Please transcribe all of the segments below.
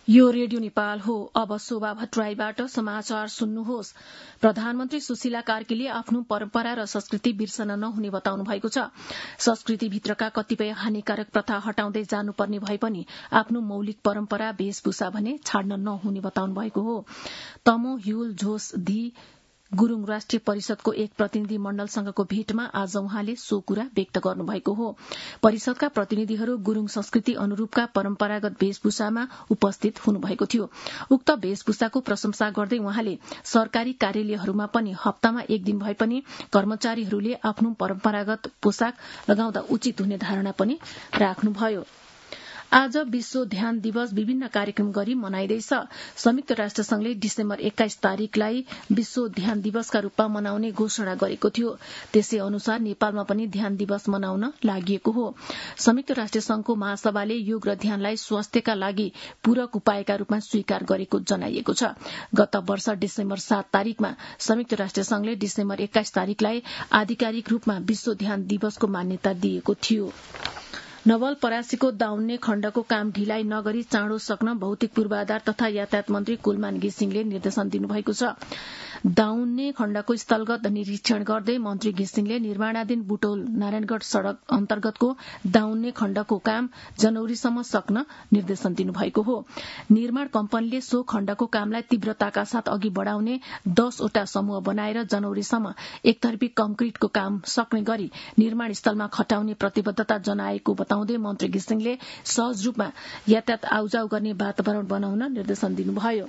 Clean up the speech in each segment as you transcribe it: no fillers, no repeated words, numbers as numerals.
यो रेडियो नेपाल हो। अब शोभा भट्टराईबाट समाचार सुन्नुहोस्। प्रधानमन्त्री सुशीला कार्कीले आफ्नो परम्परा र संस्कृति बिर्सन नहुने बताउनु भएको छ। संस्कृतिभित्रका कतिपय हानिकारक प्रथा हटाउँदै जानुपर्ने भए पनि आफ्नो मौलिक परम्परा वेशभूषा भने छाड्न नहुने बताउनु भएको हो। तमो ह्युल झोस धी गुरूङ राष्ट्रिय परिषदको एक प्रतिनिधि मण्डलसँगको भेटमा आज उहाँले सो कुरा व्यक्त गर्नुभएको हो। परिषदका प्रतिनिधिहरू गुरूङ संस्कृति अनुरूपका परम्परागत वेशभूषामा उपस्थित हुनुभएको थियो। उक्त वेशभूषाको प्रशंसा गर्दै उहाँले सरकारी कार्यालयहरूमा पनि हप्तामा एक दिन भए पनि कर्मचारीहरूले आफ्नो परम्परागत पोसाक लगाउँदा उचित हुने धारणा पनि राख्नुभयो। आज विश्व ध्यान दिवस विभिन्न कार्यक्रम गरी मनाइँदैछ। संयुक्त राष्ट्र संघले डिसेम्बर 21 तारिकलाई विश्व ध्यान दिवसका रूपमा मनाउने घोषणा गरेको थियो। त्यसै अनुसार नेपालमा पनि ध्यान दिवस मनाउन लागिएको हो। संयुक्त राष्ट्र संघको महासभाले योग र ध्यानलाई स्वास्थ्यका लागि पूरक उपायका रूपमा स्वीकार गरेको जनाइएको छ। गत वर्ष डिसेम्बर 7 तारिकमा संयुक्त राष्ट्र संघले डिसेम्बर 21 तारिकलाई आधिकारिक रूपमा विश्व ध्यान दिवसको मान्यता दिएको थियो। नवलपरासीको दाउन्ने खण्डको काम ढिलाइ नगरी चाँडो सक्न भौतिक पूर्वाधार तथा यातायात मन्त्री कुलमान घिसिङले निर्देशन दिनुभएको छ। दाउन्ने खण्डको स्थलगत निरीक्षण गर्दै मन्त्री घिसिङले निर्माणाधीन बुटौल नारायणगढ़ सड़क अन्तर्गतको दाउन्ने खण्डको काम जनवरीसम्म सक्न निर्देशन दिनुभएको हो। निर्माण कम्पनीले सो खण्डको कामलाई तीव्रताका साथ अघि बढ़ाउने 10 वटा समूह बनाएर जनवरीसम्म एकतर्फी कंक्रिटको काम सक्ने गरी निर्माण स्थलमा खटाउने प्रतिबद्धता जनाएको बताउँदै मन्त्री घिसिङले सहज रूपमा यातायात आउजाउ गर्ने वातावरण बनाउन निर्देशन दिनुभयो।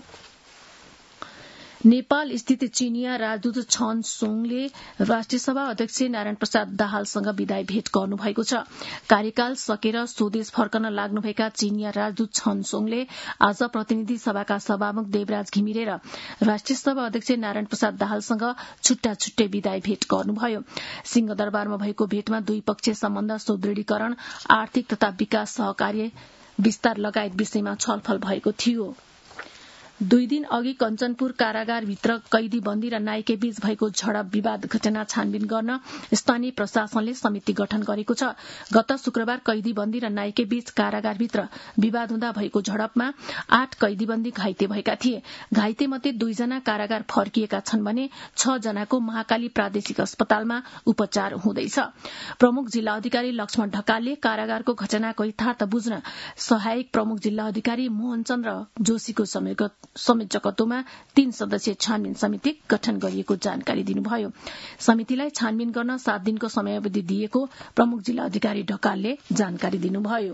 नेपाल स्थित चीनिया राजदूत छन सोङले राष्ट्रिय सभा अध्यक्ष नारायण प्रसाद दाहालसँग विदाई भेट गर्नुभएको छ। कार्यकाल सकेर स्वदेश फर्कन लाग्नुभएका चीनिया राजदूत छन सोङले आज प्रतिनिधि सभाका सभामुख देवराज घिमिरे र राष्ट्रिय सभा अध्यक्ष नारायण प्रसाद दाहालसँग छुट्टा छुट्टै विदाई भेट गर्नुभयो। सिंहदरबारमा भएको भेटमा द्विपक्षीय सम्बन्ध सुदृढीकरण, आर्थिक तथा विकास सहकार्य विस्तार लगायत विषयमा छलफल भएको थियो। 2 दिन अघि कञ्चनपुर कारागारभित्र कैदीबन्दी र नाइके बीच भएको झडप विवाद घटना छानबिन गर्न स्थानीय प्रशासनले समिति गठन गरेको छ। गत शुक्रबार कैदीबन्दी र नाइके बीच कारागारभित्र विवाद हुँदा भएको झडपमा 8 कैदीबन्दी घाइते भएका थिए। घाइते मध्ये 2 जना कारागार फर्किएका छन् भने 6 जनाको महाकाली प्रादेशिक अस्पतालमा उपचार हुँदैछ। प्रमुख जिल्ला अधिकारी लक्ष्मण ढकालले कारागारको घटनाको यथार्थ बुझ्न सहायक प्रमुख जिल्ला अधिकारी मोहनचन्द्र जोशीको संयोजकत्वमा 3 सदस्यीय छानबिन समिति गठन गरिएको जानकारी दिनुभयो। समितिलाई छानबिन गर्न 7 दिनको समयावधि दिएको प्रमुख जिल्ला अधिकारी ढकालले जानकारी दिनुभयो।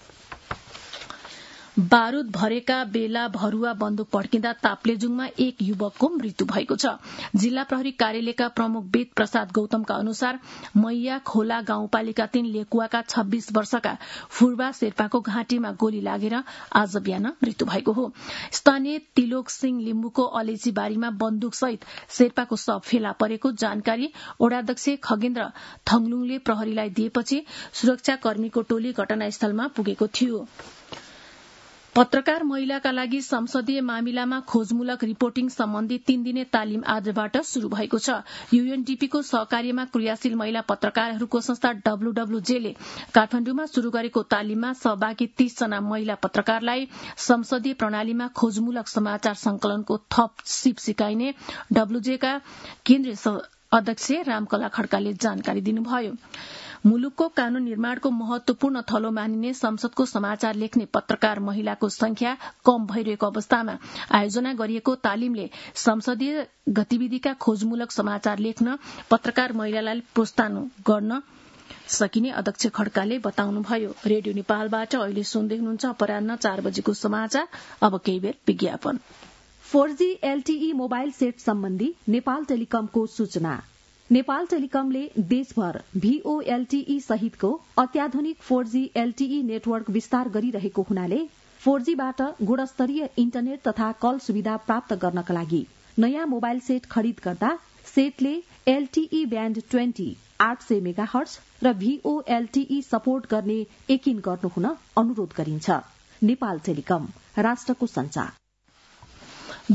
बारूद भरेका बेला भरुवा बन्दुक पड्किँदा ताप्लेजुङमा एक युवकको मृत्यु भएको छ। जिल्ला प्रहरी कार्यालयका प्रमुख वेद प्रसाद गौतमका अनुसार मैया खोला गाउँपालिका 3 लेकुवाका 26 वर्षका फुर्बा शेर्पाको घाँटीमा गोली लागेर आज बिहान मृत्यु भएको हो। स्थानीय तिलोक सिंह लिम्बुको अलेची बारीमा बन्दुकसहित शेर्पाको शव फेला परेको जानकारी ओडाध्यक्ष खगेन्द्र थङलुङले प्रहरीलाई दिएपछि सुरक्षाकर्मीको टोली घटनास्थलमा पुगेको थियो। पत्रकार महिलाका लागि संसदीय मामिलामा खोजमूलक रिपोर्टिङ सम्बन्धी 3 दिने तालिम आजबाट शुरू भएको छ। यूएनडीपीको सहकार्यमा क्रियाशील महिला पत्रकारहरूको संस्था डब्ल्यूडब्ल्यूजेले काठमाडौँमा शुरू गरेको तालिममा सहभागी 30 जना महिला पत्रकारलाई संसदीय प्रणालीमा खोजमूलक समाचार संकलनको थप सिप सिकाइने डब्ल्यूजेका केन्द्रीय अध्यक्ष रामकला खड्काले जानकारी दिनुभयो। मुलुकको कानून निर्माणको महत्वपूर्ण थलो मानिने संसदको समाचार लेख्ने पत्रकार महिलाको संख्या कम भइरहेको अवस्थामा आयोजना गरिएको तालिमले संसदीय गतिविधिका खोजमूलक समाचार लेख्न पत्रकार महिलालाई प्रोत्साहन गर्न सकिने अध्यक्ष खड्काले बताउनुभयो। रेडियो नेपालबाट अहिले सुन्दै हुनुहुन्छ अपराह्न 4 बजेको समाचार। अब केही बेर विज्ञापन। 4G LTE मोबाइल सेट सम्बन्धी नेपाल टेलिकमको सूचना। नेपाल टेलिकमले देशभर VoLTE सहितको अत्याधुनिक 4G LTE नेटवर्क विस्तार गरिरहेको हुनाले 4Gबाट गुणस्तरीय इन्टरनेट तथा कल सुविधा प्राप्त गर्नका लागि नयाँ मोबाइल सेट खरिद गर्दा सेटले LTE ब्यान्ड 20 800 मेगाहर्ज र VoLTE सपोर्ट गर्ने यकिन गर्नुहुन अनुरोध गरिन्छ। नेपाल टेलिकम, राष्ट्रको संचार।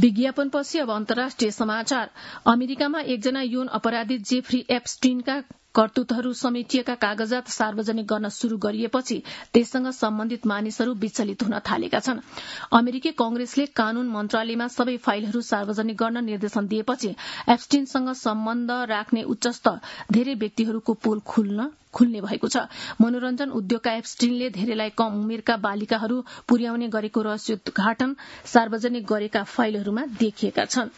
विज्ञापनपछि अब अन्तर्राष्ट्रिय समाचार। अमेरिकामा एकजना यौन अपराधी जेफ्री एप्स्टिनका करतुतहरू समेटिएका कागजात सार्वजनिक गर्न शुरू गरिएपछि त्यससँग सम्बन्धित मानिसहरू विचलित हुन थालेका छन्। अमेरिकी कांग्रेसले कानून मन्त्रालयमा सबै फाइलहरू सार्वजनिक गर्न निर्देशन दिएपछि एप्स्टिनसँग सम्बन्ध राख्ने उच्चस्थ धेरै व्यक्तिहरूको पोल खुल्ने भएको छ। मनोरञ्जन उद्योगका एप्स्टिनले धेरैलाई कम उमेरका बालिकाहरू पुर्याउने गरेको रहस्योद्घाटन सार्वजनिक गरेका फाइलहरूमा देखिएका छन्।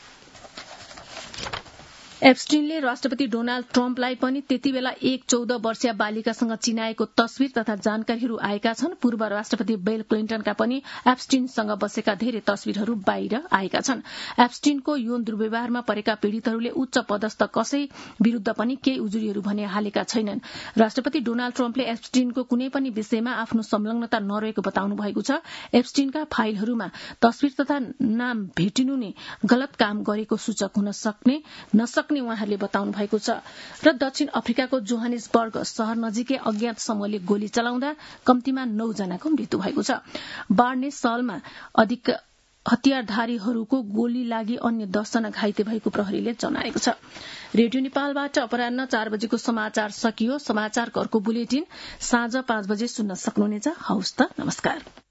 एप्स्टिनले राष्ट्रपति डोनाल्ड ट्रम्पलाई पनि त्यतिबेला एक 14 वर्षीय बालिकासँग चिनाएको तस्विर तथा जानकारीहरू आएका छन्। पूर्व राष्ट्रपति बिल क्लिन्टनका पनि एप्स्टिनसँग बसेका धेरै तस्विरहरू बाहिर आएका छन्। एप्स्टिनको यौन दुर्व्यवहारमा परेका पीड़ितहरूले उच्च पदस्थ कसै विरूद्ध पनि केही उजुरीहरू भने हालेका छैनन्। राष्ट्रपति डोनाल्ड ट्रम्पले एप्स्टिनको कुनै पनि विषयमा आफ्नो संलग्नता नरहेको बताउनु भएको छ। एप्स्टिनका फाइलहरूमा तस्विर तथा नाम भेटिनु नै गलत काम गरेको सूचक हुन नसक्ने उहाँहरूले बताउनु भएको छ। र दक्षिण अफ्रिकाको जोहानिसबर्ग शहर नजिकै अज्ञात समूहले गोली चलाउँदा कम्तीमा 9 जनाको मृत्यु भएको छ। बार्ने सालमा अधिक हतियारधारीहरूको गोली लागि अन्य 10 जना घाइते भएको प्रहरीले जनाएको छ। रेडियो नेपालबाट अपराह्न 4 बजेको समाचार सकियो। समाचारको अर्को बुलेटिन साँझ 5 बजे सुन्न सक्नुहुनेछ। हवस् त, नमस्कार।